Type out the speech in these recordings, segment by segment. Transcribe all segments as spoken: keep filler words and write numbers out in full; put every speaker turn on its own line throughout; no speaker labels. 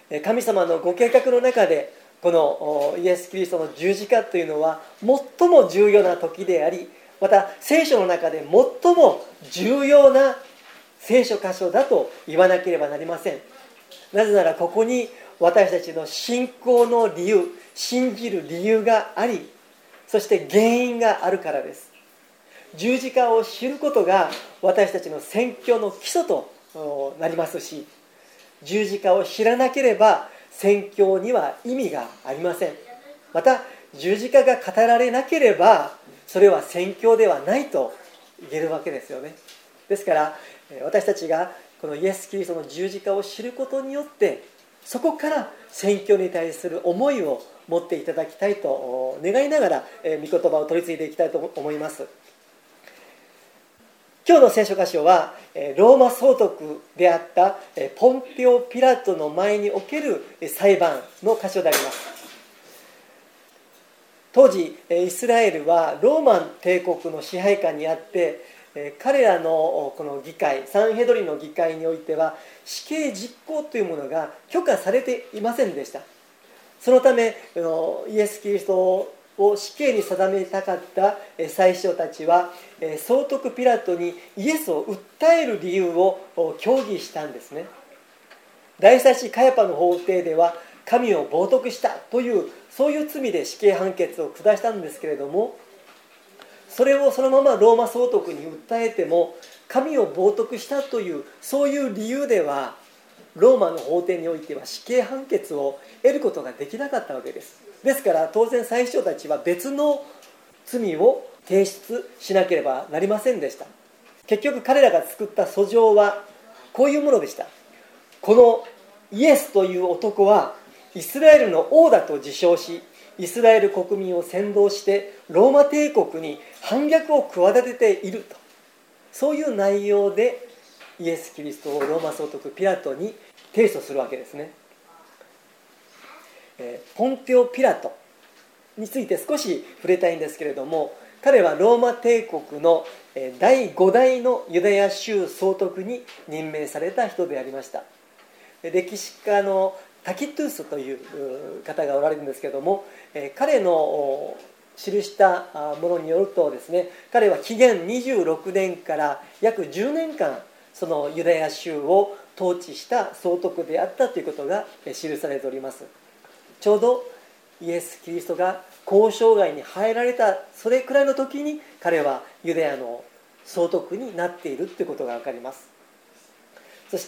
神様のご計画の中でこのイエス・キリストの十字架というのは最も重要な時であり、また聖書の中で最も重要な聖書箇所だと言わなければなりません。なぜならここに私たちの信仰の理由、信じる理由があり、そして原因があるからです。十字架を知ることが私たちの宣教の基礎となりますし、十字架を知らなければ宣教には意味がありません。また十字架が語られなければそれは宣教ではないと言えるわけですよね。ですから私たちがこのイエス・キリストの十字架を知ることによって、そこから宣教に対する思いを持っていただきたいと願いながら御言葉を取り次いでいきたいと思います。今日の聖書箇所はローマ総督であったポンテオ・ピラトの前における裁判の箇所であります。当時イスラエルはローマ帝国の支配下にあって、彼らのこの議会、サンヘドリンの議会においては死刑実行というものが許可されていませんでした。そのためイエス・キリストを死刑に定めたかった宰相たちは総督ピラトにイエスを訴える理由を協議したんですね。大祭司カヤパの法廷では神を冒涜したというそういう罪で死刑判決を下したんですけれども、それをそのままローマ総督に訴えても神を冒涜したというそういう理由ではローマの法廷においては死刑判決を得ることができなかったわけです。ですから当然宰相たちは別の罪を提出しなければなりませんでした。結局彼らが作った訴状はこういうものでした。このイエスという男はイスラエルの王だと自称し、イスラエル国民を扇動してローマ帝国に反逆を企てていると、そういう内容でイエス・キリストをローマ総督ピラトに提訴するわけですね。ポンテオ・ピラトについて少し触れたいんですけれども、彼はローマ帝国のだいご代のユダヤ州総督に任命された人でありました。歴史家のタキトゥースという方がおられるんですけれども、彼の記したものによるとですね、彼は紀元にじゅうろくねんから約じゅうねんかんそのユダヤ州を統治した総督であったということが記されております。ちょうどイエス・キリストが交渉外に入られたそれくらいの時に彼はユダヤの総督になっているということが分かります。そして、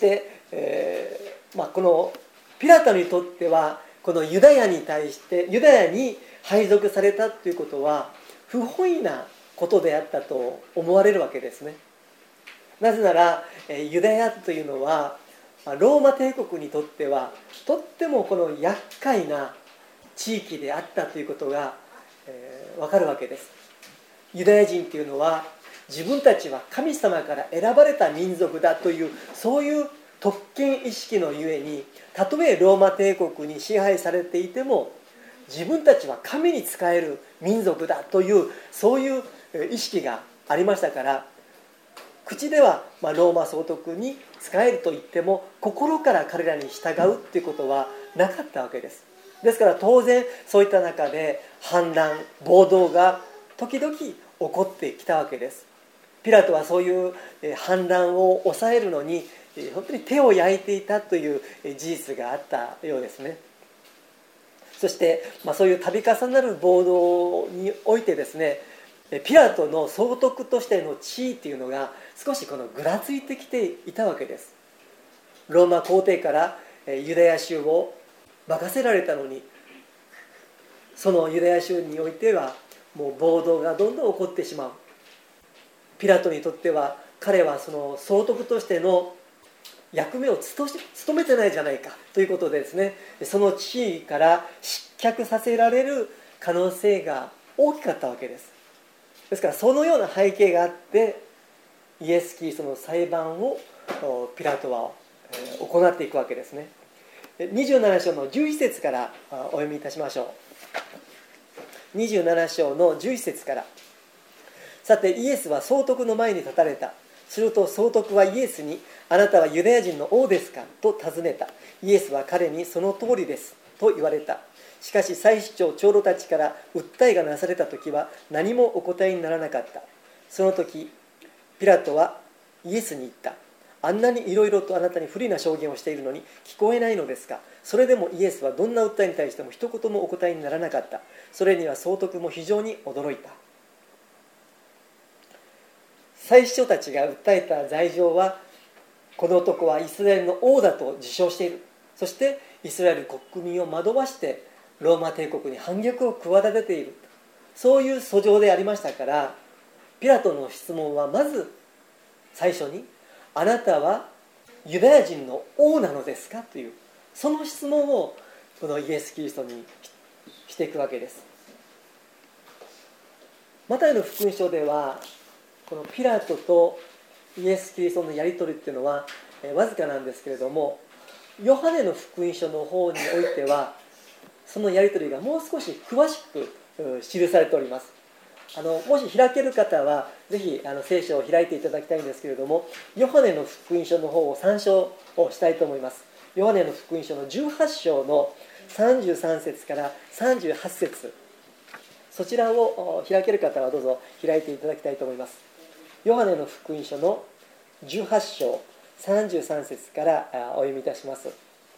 えーまあ、このピラトにとってはこのユダヤに対してユダヤに配属されたということは不本意なことであったと思われるわけですね。なぜならユダヤというのはローマ帝国にとってはとってもこの厄介な地域であったということが、えー、分かるわけです。ユダヤ人というのは自分たちは神様から選ばれた民族だというそういう特権意識のゆえに、たとえローマ帝国に支配されていても自分たちは神に仕える民族だというそういう意識がありましたから、口ではまあローマ総督に仕えると言っても心から彼らに従うということはなかったわけです。ですから当然そういった中で反乱暴動が時々起こってきたわけです。ピラトはそういう反乱を抑えるのに本当に手を焼いていたという事実があったようですね。そして、まあ、そういう度重なる暴動においてですね、ピラトの総督としての地位というのが少しこのぐらついてきていたわけです。ローマ皇帝からユダヤ州を任せられたのに、そのユダヤ州においてはもう暴動がどんどん起こってしまう。ピラトにとっては彼はその総督としての役目を務めてないじゃないかということでですね、その地位から失脚させられる可能性が大きかったわけです。ですからそのような背景があってイエス・キリストの裁判をピラトは行っていくわけですね。にじゅうなな章のじゅういち節からお読みいたしましょう。にじゅうなな章のじゅういち節から。さてイエスは総督の前に立たれた。すると総督はイエスに、 あなたはユダヤ人の王ですかと尋ねた。イエスは彼にその通りですと言われた。しかし祭司長長老たちから訴えがなされた時は何もお答えにならなかった。その時ピラトはイエスに言った。あんなにいろいろとあなたに不利な証言をしているのに聞こえないのですか。それでもイエスはどんな訴えに対しても一言もお答えにならなかった。それには総督も非常に驚いた。祭司長たちが訴えた罪状は、この男はイスラエルの王だと自称している。そしてイスラエル国民を惑わしてローマ帝国に反逆を企てている。そういう訴状でありましたから、ピラトの質問はまず最初に、あなたはユダヤ人の王なのですかという、その質問をこのイエス・キリストにしていくわけです。マタイの福音書ではこのピラトとイエス・キリストのやり取りっていうのはわずかなんですけれども、ヨハネの福音書の方においてはそのやり取りがもう少し詳しく記されております。あのもし開ける方はぜひあの聖書を開いていただきたいんですけれども、ヨハネの福音書の方を参照をしたいと思います。ヨハネの福音書のじゅうはち章のさんじゅうさん節からさんじゅうはち節、そちらを開ける方はどうぞ開いていただきたいと思います。ヨハネの福音書のじゅうはち章さんじゅうさん節からお読みいたします。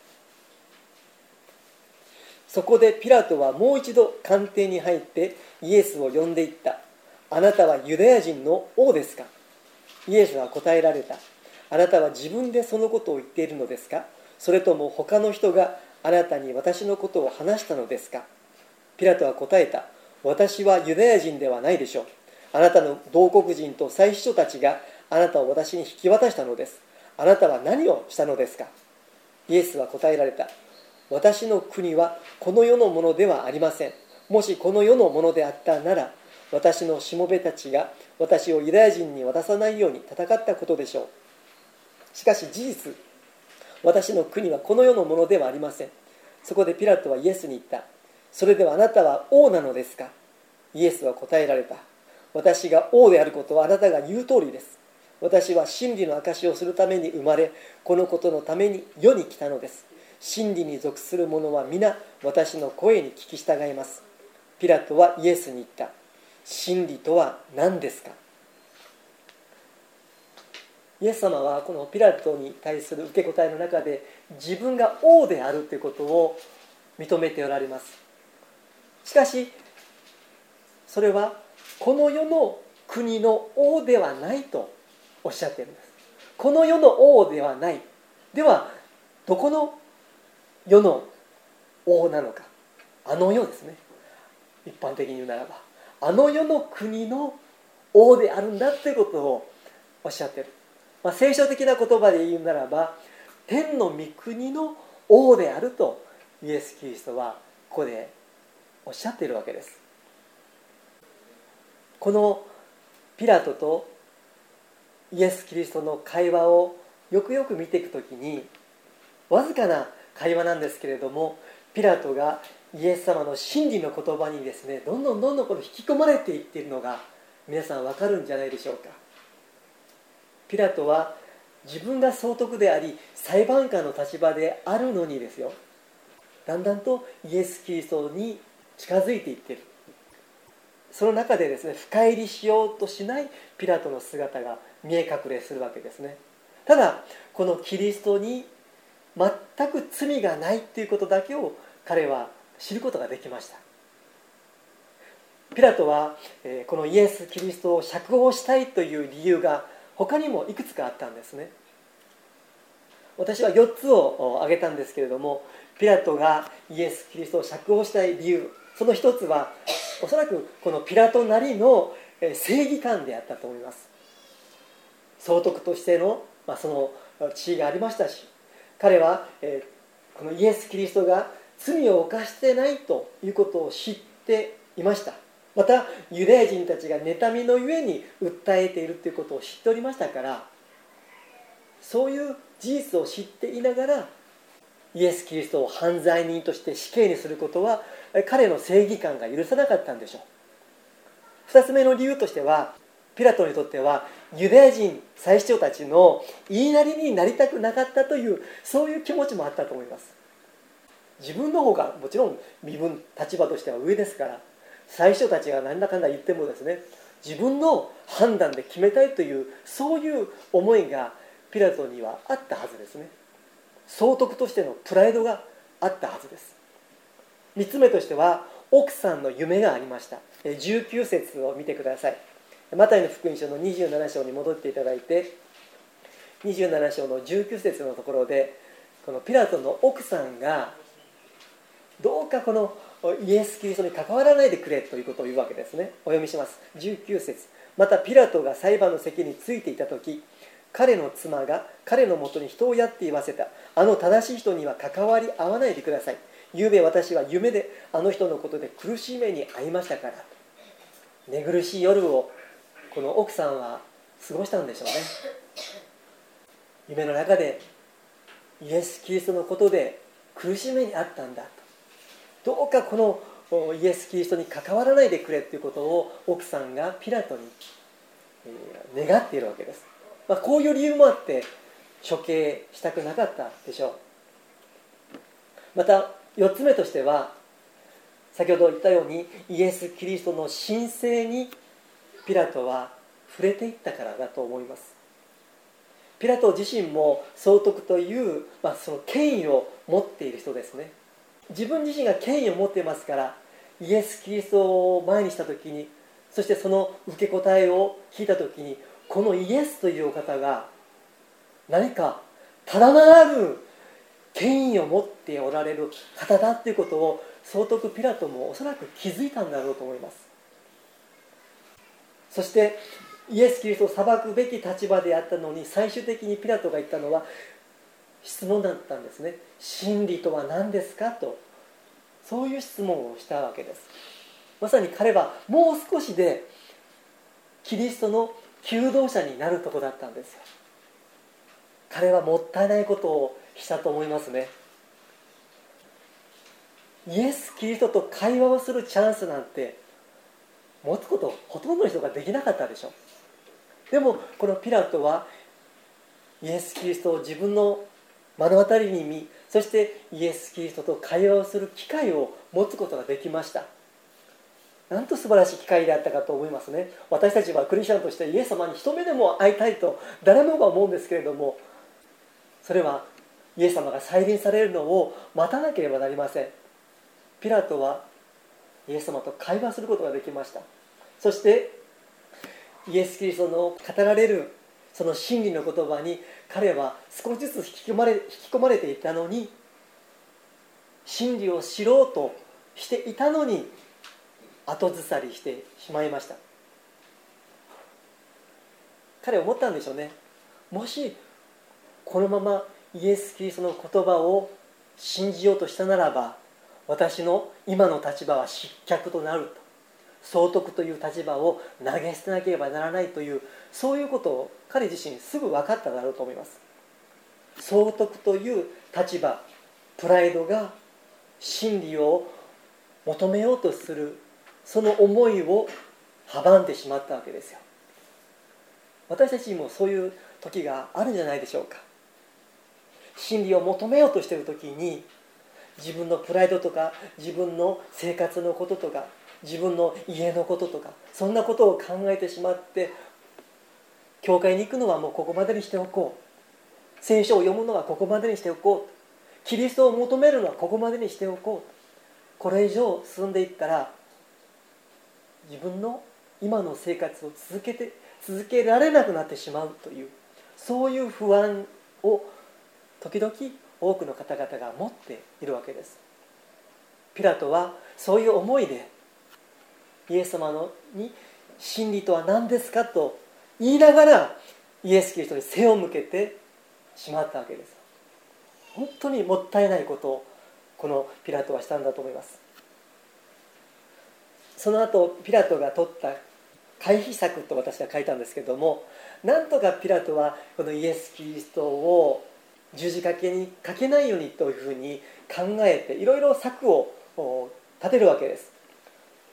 そこでピラトはもう一度官邸に入ってイエスを呼んでいった。あなたはユダヤ人の王ですか。イエスは答えられた。あなたは自分でそのことを言っているのですか。それとも他の人があなたに私のことを話したのですか。ピラトは答えた。私はユダヤ人ではないでしょう。あなたの同国人と祭司長たちがあなたを私に引き渡したのです。あなたは何をしたのですか。イエスは答えられた。私の国はこの世のものではありません。もしこの世のものであったなら、私のしもべたちが私をユダヤ人に渡さないように戦ったことでしょう。しかし事実、私の国はこの世のものではありません。そこでピラトはイエスに言った。それではあなたは王なのですか。イエスは答えられた。私が王であることはあなたが言う通りです。私は真理の証しをするために生まれ、このことのために世に来たのです。真理に属する者は皆私の声に聞き従います。ピラトはイエスに言った。真理とは何ですか。イエス様はこのピラトに対する受け答えの中で自分が王であるということを認めておられます。しかしそれはこの世の国の王ではないとおっしゃっているんです。この世の王ではない。ではどこの世の王なのか。あの世ですね。一般的に言うならばあの世の国の王であるんだということをおっしゃっている。まあ、聖書的な言葉で言うならば天の御国の王であるとイエス・キリストはここでおっしゃっているわけです。このピラトとイエス・キリストの会話をよくよく見ていくときに、わずかな会話なんですけれども、ピラトがイエス様の真理の言葉にですね、どんどんどんどんこの引き込まれていっているのが皆さん分かるんじゃないでしょうか。ピラトは自分が総督であり裁判官の立場であるのにですよ、だんだんとイエス・キリストに近づいていっている。その中でですね、深入りしようとしないピラトの姿が見え隠れするわけですね。ただこのキリストに全く罪がないということだけを彼は知ることができました。ピラトはこのイエス・キリストを釈放したいという理由が他にもいくつかあったんですね。私はよっつを挙げたんですけれども、ピラトがイエス・キリストを釈放したい理由、その一つはおそらくこのピラトなりの正義感であったと思います。総督としての、まあ、その地位がありましたし、彼はこのイエス・キリストが罪を犯してないということを知っていました。またユダヤ人たちが妬みのゆえに訴えているということを知っておりましたから、そういう事実を知っていながらイエス・キリストを犯罪人として死刑にすることは彼の正義感が許さなかったんでしょう。二つ目の理由としては、 ピラトにとってはユダヤ人祭司長たちの言いなりになりたくなかったというそういう気持ちもあったと思います。自分の方がもちろん身分立場としては上ですから、祭司長たちが何だかんだ言ってもですね、自分の判断で決めたいというそういう思いがピラトにはあったはずですね。総督としてのプライドがあったはずです。みっつめとしては奥さんの夢がありました。じゅうきゅう節を見てください。マタイの福音書のにじゅうなな章に戻っていただいて、にじゅうなな章のじゅうきゅう節のところで、このピラトの奥さんがどうかこのイエス・キリストに関わらないでくれということを言うわけですね。お読みします。じゅうきゅう節。またピラトが裁判の席についていたとき、彼の妻が彼のもとに人をやって言わせた。あの正しい人には関わり合わないでください。ゆうべ私は夢であの人のことで苦しい目に遭いましたから。寝苦しい夜をこの奥さんは過ごしたんでしょうね。夢の中でイエス・キリストのことで苦しい目に遭ったんだと。どうかこのイエス・キリストに関わらないでくれということを奥さんがピラトに願っているわけです。まあ、こういう理由もあって処刑したくなかったでしょう。またよっつめとしては、先ほど言ったようにイエス・キリストの神聖にピラトは触れていったからだと思います。ピラト自身も総督という、まあ、その権威を持っている人ですね。自分自身が権威を持っていますから、イエス・キリストを前にしたときに、そしてその受け答えを聞いたときに、このイエスというお方が何かただならぬ権威を持っておられる方だということを総督ピラトもおそらく気づいたんだろうと思います。そしてイエス・キリストを裁くべき立場であったのに、最終的にピラトが言ったのは質問だったんですね。真理とは何ですかと、そういう質問をしたわけです。まさに彼はもう少しでキリストの求道者になるところだったんですよ。彼はもったいないことをしたと思いますね。イエス・キリストと会話をするチャンスなんて持つことほとんどの人ができなかったでしょう。でもこのピラトはイエス・キリストを自分の目の当たりに見、そしてイエス・キリストと会話をする機会を持つことができました。なんと素晴らしい機会であったかと思いますね。私たちはクリスチャンとしてイエス様に一目でも会いたいと誰もが思うんですけれども、それはイエス様が再臨されるのを待たなければなりません。ピラトはイエス様と会話することができました。そしてイエス・キリストの語られるその真理の言葉に彼は少しずつ引き込まれ、引き込まれていたのに、真理を知ろうとしていたのに後ずさりしてしまいました。彼は思ったんでしょうね。もしこのままイエス・キリストの言葉を信じようとしたならば、私の今の立場は失脚となると、総督という立場を投げ捨てなければならないという、そういうことを彼自身すぐ分かっただろうと思います。総督という立場、プライドが真理を求めようとするその思いを阻んでしまったわけですよ。私たちにもそういう時があるんじゃないでしょうか。真理を求めようとしている時に、自分のプライドとか自分の生活のこととか自分の家のこととか、そんなことを考えてしまって、教会に行くのはもうここまでにしておこう、聖書を読むのはここまでにしておこう、キリストを求めるのはここまでにしておこう、これ以上進んでいったら自分の今の生活を続けて続けられなくなってしまうという、そういう不安を時々多くの方々が持っているわけです。ピラトはそういう思いでイエス様のに真理とは何ですかと言いながらイエス・キリストに背を向けてしまったわけです。本当にもったいないことをこのピラトはしたんだと思います。その後ピラトが取った回避策と私は書いたんですけども、なんとかピラトはこのイエス・キリストを十字架にかけないようにというふうに考えていろいろ策を立てるわけです。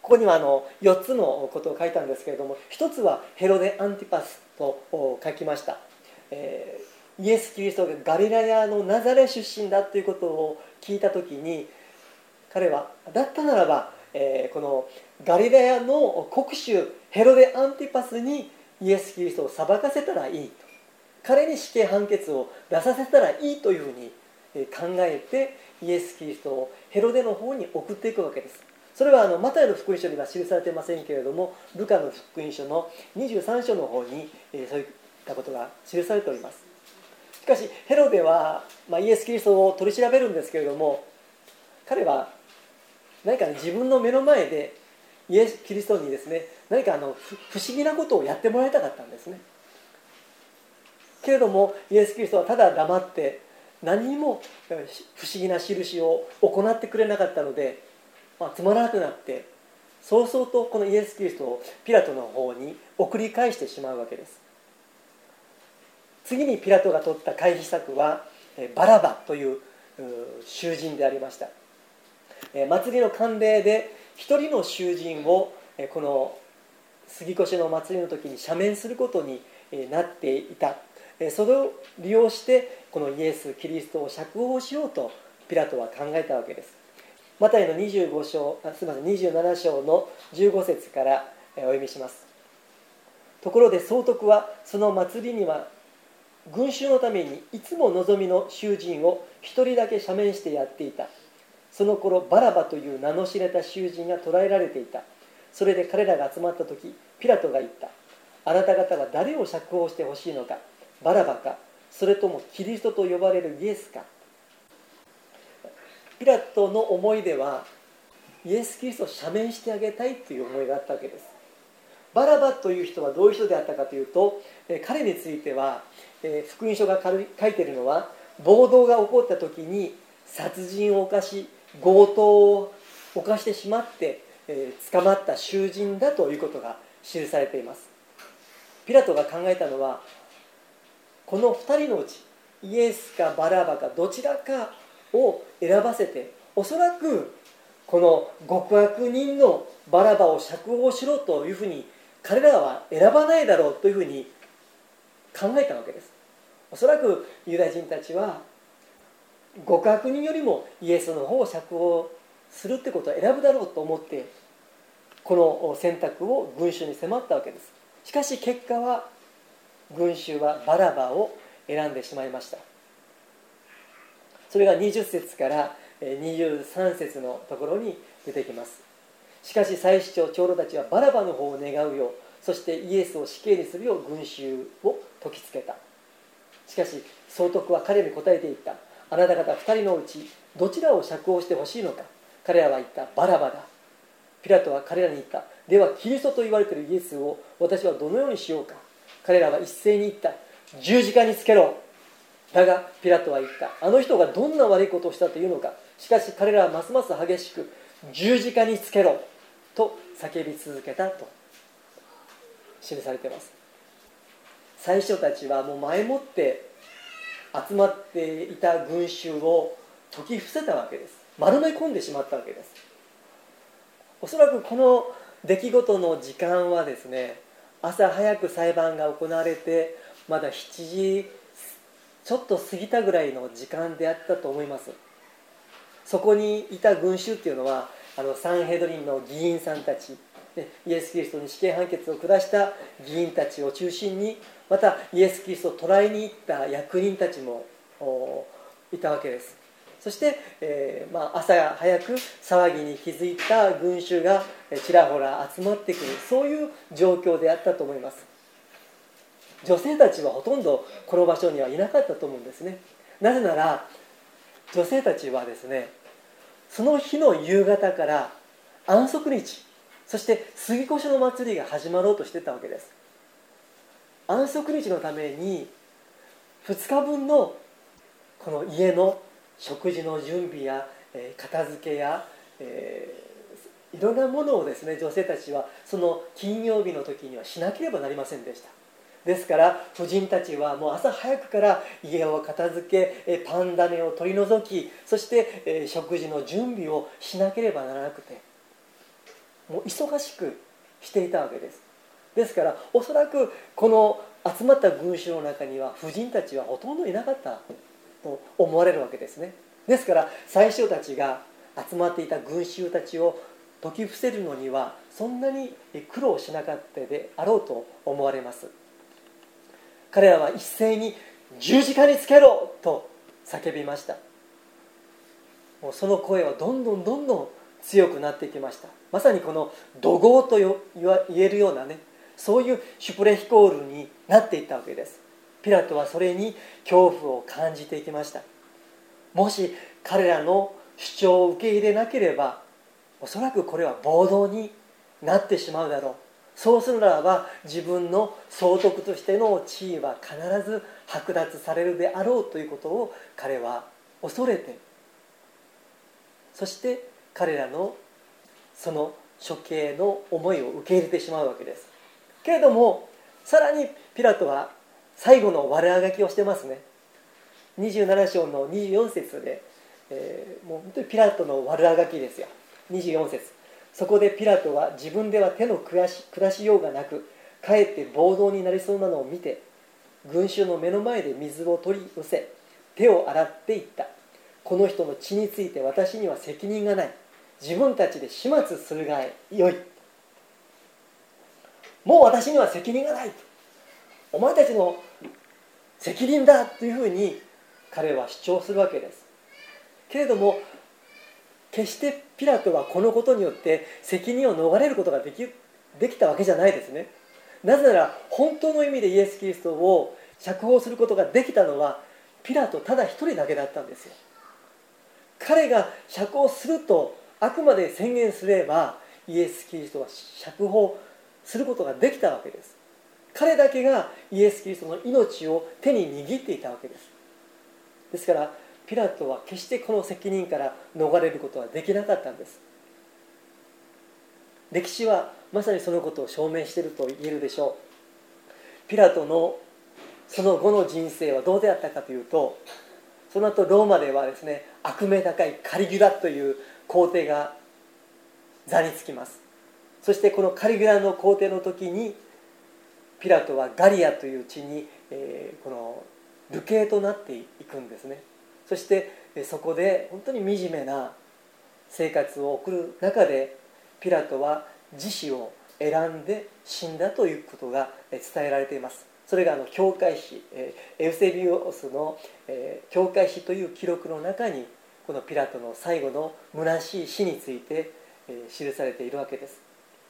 ここにはあのよっつのことを書いたんですけれども、ひとつはヘロデ・アンティパスと書きました。えー、イエス・キリストがガリラヤのナザレ出身だということを聞いた時に、彼はだったならば、えー、このガリラヤの国主ヘロデ・アンティパスにイエス・キリストを裁かせたらいいと、彼に死刑判決を出させたらいいというふうに考えて、イエス・キリストをヘロデの方に送っていくわけです。それはあのマタイの福音書には記されていませんけれども、ルカの福音書のにじゅうさん章の方に、えー、そういったことが記されております。しかしヘロデは、まあ、イエス・キリストを取り調べるんですけれども、彼は何か、ね、自分の目の前でイエス・キリストにですね、何かあの不思議なことをやってもらいたかったんですね。けれどもイエス・キリストはただ黙って何にも不思議な印を行ってくれなかったので、まあ、つまらなくなって早々とこのイエス・キリストをピラトの方に送り返してしまうわけです。次にピラトが取った回避策はバラバという囚人でありました。祭りの慣例で一人の囚人をこの杉越の祭りの時に赦免することになっていた。それを利用してこのイエス・キリストを釈放しようとピラトは考えたわけです。マタイのにじゅうご章、あ、すみません、にじゅうなな章のじゅうご節からお読みします。ところで総督はその祭りには群衆のためにいつも望みの囚人を一人だけ赦免してやっていた。その頃バラバという名の知れた囚人が捕らえられていた。それで彼らが集まった時、ピラトが言った。あなた方は誰を釈放してほしいのか、バラバか、それともキリストと呼ばれるイエスか。ピラトの思いではイエス・キリストを赦免してあげたいという思いがあったわけです。バラバという人はどういう人であったかというと、彼については福音書が書いているのは、暴動が起こった時に殺人を犯し強盗を犯してしまって捕まった囚人だということが記されています。ピラトが考えたのは、このふたりのうちイエスかバラバかどちらかを選ばせて、おそらくこの極悪人のバラバを釈放しろというふうに彼らは選ばないだろうというふうに考えたわけです。おそらくユダヤ人たちは極悪人よりもイエスの方を釈放するってことを選ぶだろうと思ってこの選択を群衆に迫ったわけです。しかし結果は群衆はバラバを選んでしまいました。それがにじゅっ節からにじゅうさん節のところに出てきます。しかし祭司長長老たちはバラバの方を願うよう、そしてイエスを死刑にするよう群衆を説きつけた。しかし総督は彼に答えていった。あなた方ふたりのうちどちらを釈放してほしいのか。彼らは言った。バラバだ。ピラトは彼らに言った。ではキリストと言われているイエスを私はどのようにしようか。彼らは一斉に言った。十字架につけろ。だがピラトは言った。あの人がどんな悪いことをしたというのか。しかし彼らはますます激しく、十字架につけろと叫び続けたと記されています。最初たちはもう前もって集まっていた群衆を解き伏せたわけです。丸め込んでしまったわけです。おそらくこの出来事の時間はですね、朝早く裁判が行われてまだしちじちょっと過ぎたぐらいの時間であったと思います。そこにいた群衆っていうのはあのサンヘドリンの議員さんたち、イエス・キリストに死刑判決を下した議員たちを中心に、またイエス・キリストを捕らえに行った役人たちもいたわけです。そして、えーまあ、朝早く騒ぎに気づいた群衆がちらほら集まってくる、そういう状況であったと思います。女性たちはほとんどこの場所にはいなかったと思うんですね。なぜなら女性たちはですね、その日の夕方から安息日、そして杉越の祭りが始まろうとしていたわけです。安息日のためにふつかぶんのこの家の食事の準備や片付けや、えー、いろんなものをですね、女性たちはその金曜日の時にはしなければなりませんでした。ですから婦人たちはもう朝早くから家を片付け、パン種を取り除き、そして食事の準備をしなければならなくて、 もう忙しくしていたわけです。ですからおそらくこの集まった群衆の中には婦人たちはほとんどいなかったと思われるわけですね。ですから宰相たちが集まっていた群衆たちを説き伏せるのにはそんなに苦労しなかったであろうと思われます。彼らは一斉に十字架につけろと叫びました。もうその声はどんどんどんどん強くなっていきました。まさにこの怒号と言えるようなね、そういうシュプレヒコールになっていったわけです。ピラトはそれに恐怖を感じていきました。もし彼らの主張を受け入れなければ、おそらくこれは暴動になってしまうだろう。そうするならば自分の総督としての地位は必ず剥奪されるであろうということを彼は恐れて、そして彼らのその処刑の思いを受け入れてしまうわけです。けれどもさらにピラトは最後の悪あがきをしてますね。にじゅうなな章のにじゅうよん節で、えー、もう本当にピラトの悪あがきですよ。にじゅうよん節、そこでピラトは自分では手の下し、下しようがなくかえって暴動になりそうなのを見て、群衆の目の前で水を取り寄せ手を洗っていった。この人の血について私には責任がない。自分たちで始末するがよい。もう私には責任がない。お前たちの責任だというふうに彼は主張するわけです。けれども決してピラトはこのことによって責任を逃れることができ、できたわけじゃないですね。なぜなら本当の意味でイエス・キリストを釈放することができたのはピラトただ一人だけだったんですよ。彼が釈放するとあくまで宣言すればイエス・キリストは釈放することができたわけです。彼だけがイエス・キリストの命を手に握っていたわけです。ですからピラトは決してこの責任から逃れることはできなかったんです。歴史はまさにそのことを証明していると言えるでしょう。ピラトのその後の人生はどうであったかというと、その後ローマではですね、悪名高いカリギュラという皇帝が座につきます。そしてこのカリギュラの皇帝の時にピラトはガリアという地に、えー、この流刑となっていくんですね。そしてそこで本当に惨めな生活を送る中でピラトは自死を選んで死んだということが伝えられています。それがあの教会史、エウセビオスの教会史という記録の中にこのピラトの最後の虚しい死について記されているわけです。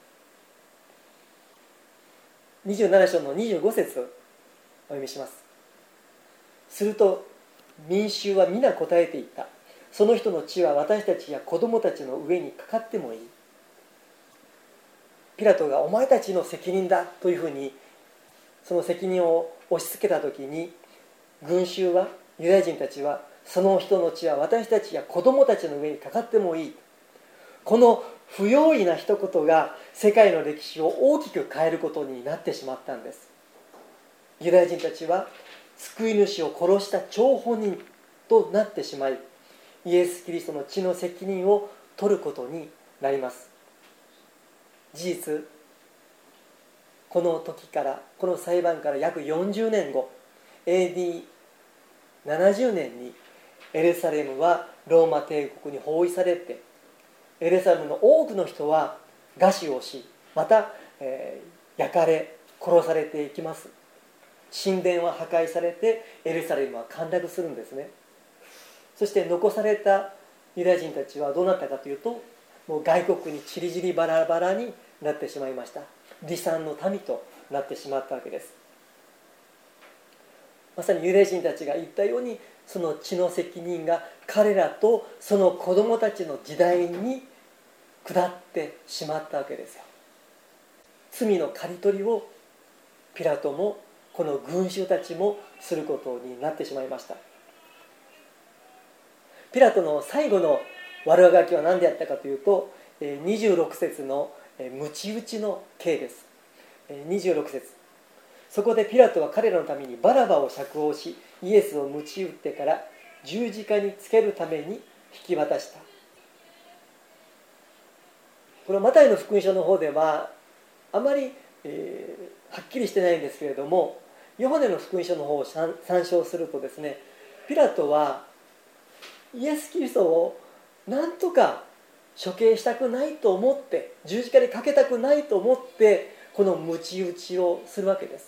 にじゅうなな章のにじゅうご節をお読みします。すると民衆は皆答えていった。その人の血は私たちや子供たちの上にかかってもいい。ピラトがお前たちの責任だというふうにその責任を押し付けた時に、群衆はユダヤ人たちはその人の血は私たちや子供たちの上にかかってもいい。この不用意な一言が世界の歴史を大きく変えることになってしまったんです。ユダヤ人たちは救い主を殺した張本人となってしまい、イエス・キリストの血の責任を取ることになります。事実、この時からこの裁判から約よんじゅうねんご エーディーななじゅう 年にエルサレムはローマ帝国に包囲されて、エルサレムの多くの人は餓死をし、また、えー、焼かれ殺されていきます。神殿は破壊されてエルサレムは陥落するんですね。そして残されたユダヤ人たちはどうなったかというと、もう外国にちりぢりバラバラになってしまいました。離散の民となってしまったわけです。まさにユダヤ人たちが言ったように、その血の責任が彼らとその子供たちの時代に下ってしまったわけですよ。罪の刈り取りをピラトもこの群衆たちもすることになってしまいました。ピラトの最後の悪あがきは何であったかというと、にじゅうろく節の鞭打ちの刑です。にじゅうろく節、そこでピラトは彼らのためにバラバを釈放し、イエスを鞭打ってから十字架につけるために引き渡した。 このマタイの福音書の方ではあまり、えー、はっきりしてないんですけれども、ヨハネの福音書の方を参照するとですね、ピラトはイエス・キリストをなんとか処刑したくないと思って、十字架にかけたくないと思ってこの鞭打ちをするわけです。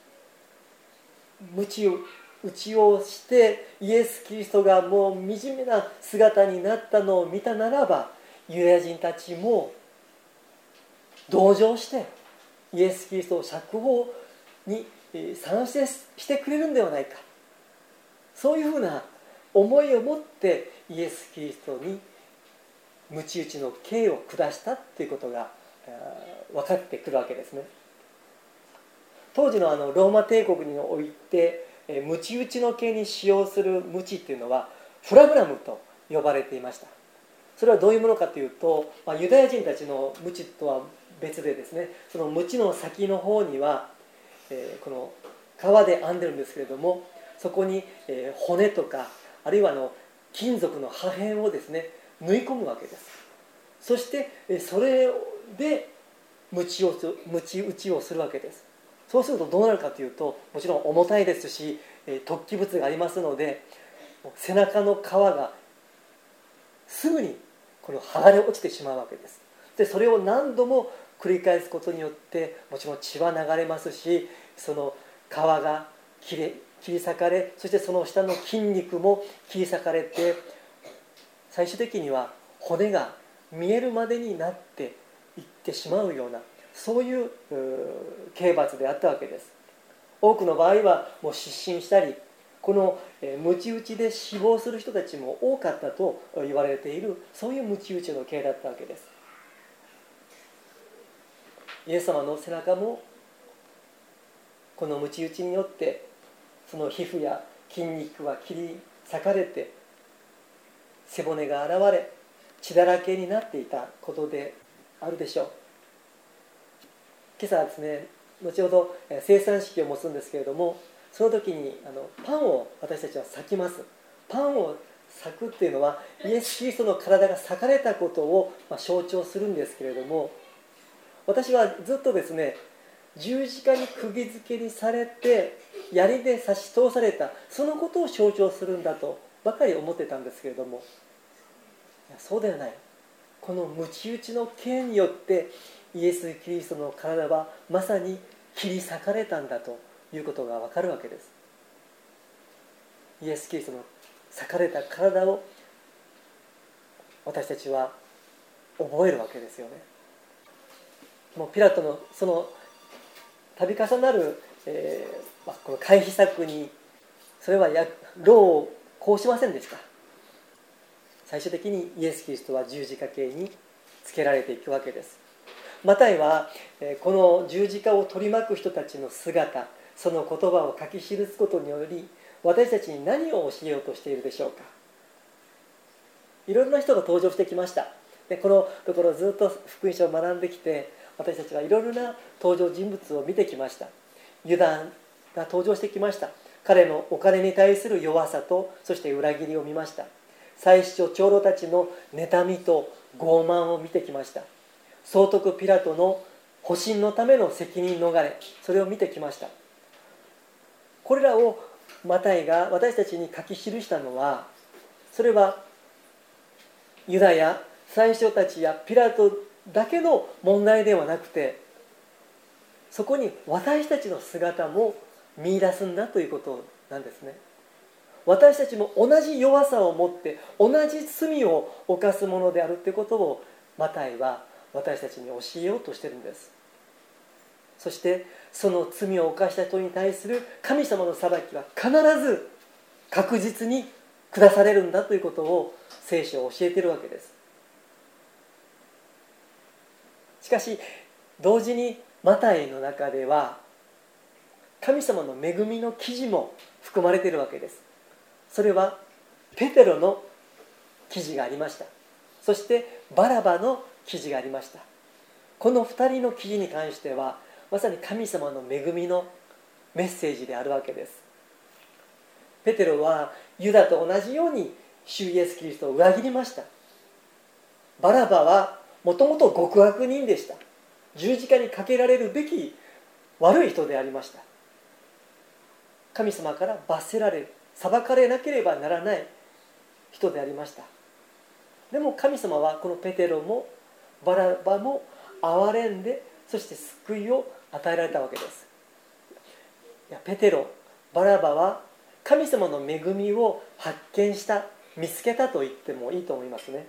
鞭打ちをしてイエス・キリストがもう惨めな姿になったのを見たならば、ユダヤ人たちも同情してイエス・キリストを釈放に賛成してくれるんではないか、そういうふうな思いを持ってイエス・キリストに鞭打ちの刑を下したということが分かってくるわけですね。当時のあのローマ帝国において鞭打ちの刑に使用する鞭っていうのはフラグラムと呼ばれていました。それはどういうものかというと、まあ、ユダヤ人たちの鞭とは別でですね、その鞭の先の方には、えー、この革で編んでるんですけれども、そこに、えー、骨とかあるいはあの金属の破片をですね縫い込むわけです。そしてそれで鞭を鞭打ちをするわけです。そうするとどうなるかというと、もちろん重たいですし突起物がありますので、背中の皮がすぐにこの剥がれ落ちてしまうわけです。でそれを何度も繰り返すことによってもちろん血は流れますし、その皮が切れ切り裂かれ、そしてその下の筋肉も切り裂かれて、最終的には骨が見えるまでになっていってしまうような、そういう刑罰であったわけです。多くの場合はもう失神したり、この鞭打ちで死亡する人たちも多かったと言われている、そういう鞭打ちの刑だったわけです。イエス様の背中もこの鞭打ちによってその皮膚や筋肉は切り裂かれて、背骨が現れ血だらけになっていたことであるでしょう。今朝はですね、後ほど生産式を持つんですけれども、その時にあのパンを私たちは裂きます。パンを裂くっていうのはイエス・キリストの体が裂かれたことを象徴するんですけれども、私はずっとですね、十字架に釘付けにされて槍で刺し通された、そのことを象徴するんだとばかり思ってたんですけれども、いやそうではない。この鞭打ちの刑によってイエス・キリストの体はまさに切り裂かれたんだということがわかるわけです。イエス・キリストの裂かれた体を私たちは覚えるわけですよね。もうピラトのその度重なる、えーまあ、この回避策にそれはや労をこうしませんでした。最終的にイエス・キリストは十字架刑につけられていくわけです。マタイはこの十字架を取り巻く人たちの姿、その言葉を書き記すことにより私たちに何を教えようとしているでしょうか。いろいろな人が登場してきました。でこのところずっと福音書を学んできて、私たちはいろいろな登場人物を見てきました。ユダが登場してきました。彼のお金に対する弱さと、そして裏切りを見ました。祭司長長老たちの妬みと傲慢を見てきました。総督ピラトの保身のための責任逃れ、それを見てきました。これらをマタイが私たちに書き記したのは、それはユダや祭司長たちやピラトだけの問題ではなくて、そこに私たちの姿も見出すんだということなんですね。私たちも同じ弱さを持って同じ罪を犯すものであるということをマタイは私たちに教えようとしているんです。そしてその罪を犯した人に対する神様の裁きは必ず確実に下されるんだということを聖書を教えているわけです。しかし同時にマタイの中では神様の恵みの記事も含まれているわけです。それはペテロの記事がありました。そしてバラバの記事がありました。このふたりの記事に関してはまさに神様の恵みのメッセージであるわけです。ペテロはユダと同じように主イエスキリストを裏切りました。バラバはもともと極悪人でした。十字架にかけられるべき悪い人でありました。神様から罰せられる、裁かれなければならない人でありました。でも神様はこのペテロもバラバも憐れんで、そして救いを与えられたわけです。いや、ペテロ、バラバは神様の恵みを発見した、見つけたと言ってもいいと思いますね。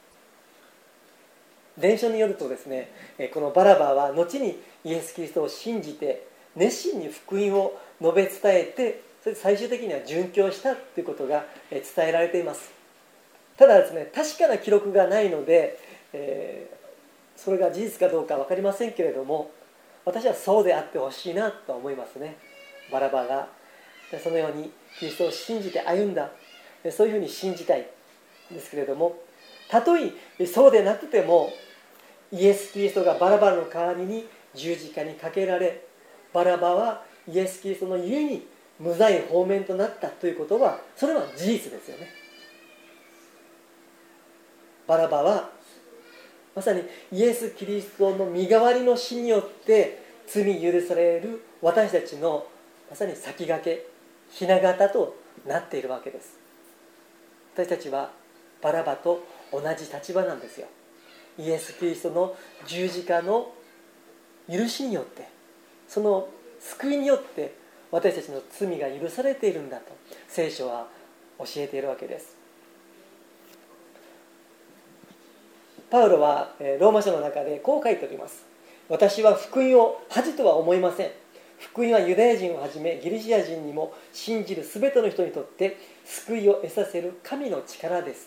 伝書によるとですね、このバラバは後にイエス・キリストを信じて熱心に福音を述べ伝えて、それで最終的には殉教したということが伝えられています。ただですね、確かな記録がないので、えー、それが事実かどうか分かりませんけれども、私はそうであってほしいなと思いますね。バラバがそのようにキリストを信じて歩んだ、そういうふうに信じたいんですけれども、たとえそうでなくても、イエス・キリストがバラバの代わりに十字架にかけられ、バラバはイエス・キリストのゆえに無罪放免となったということは、それは事実ですよね。バラバはまさにイエス・キリストの身代わりの死によって罪許される私たちのまさに先駆け、雛形となっているわけです。私たちはバラバと同じ立場なんですよ。イエス・キリストの十字架の許しによって、その救いによって私たちの罪が許されているんだと聖書は教えているわけです。パウロはローマ書の中でこう書いております。私は福音を恥とは思いません。福音はユダヤ人をはじめギリシア人にも信じるすべての人にとって救いを得させる神の力です。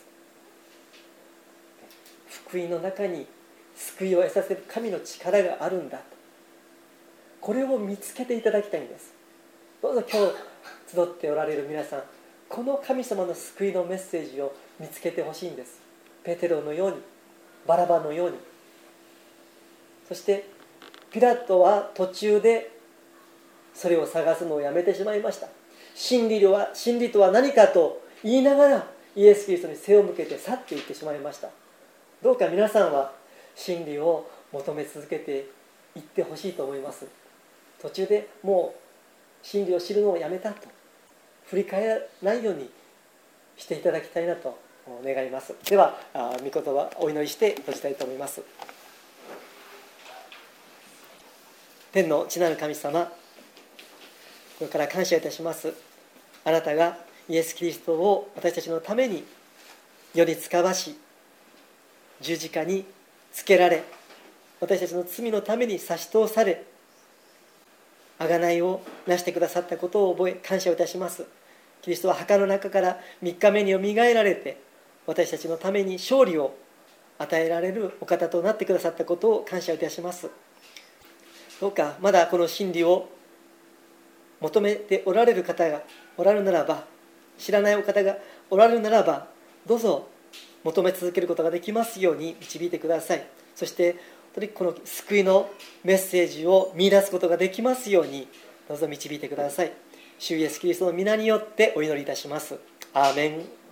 福音の中に救いを得させる神の力があるんだと、これを見つけていただきたいんです。どうぞ今日集っておられる皆さん、この神様の救いのメッセージを見つけてほしいんです。ペテロのように、バラバのように。そしてピラトは途中でそれを探すのをやめてしまいました。真理は、真理とは何かと言いながらイエス・キリストに背を向けて去っていってしまいました。どうか皆さんは真理を求め続けていってほしいと思います。途中でもう真理を知るのをやめたと振り返らないようにしていただきたいなと願います。では御言葉お祈りして閉じたいと思います。天の父なる神様、これから感謝いたします。あなたがイエス・キリストを私たちのために世に使わし、十字架につけられ、私たちの罪のために差し通され、贖いをなしてくださったことを覚え感謝をいたします。キリストは墓の中からみっかめによみがえられて、私たちのために勝利を与えられるお方となってくださったことを感謝いたします。どうかまだこの真理を求めておられる方がおられるならば、知らないお方がおられるならば、どうぞ求め続けることができますように導いてください。そしてこの救いのメッセージを見出すことができますようにどうぞ導いてください。主イエスキリストの皆によってお祈りいたします。アーメン。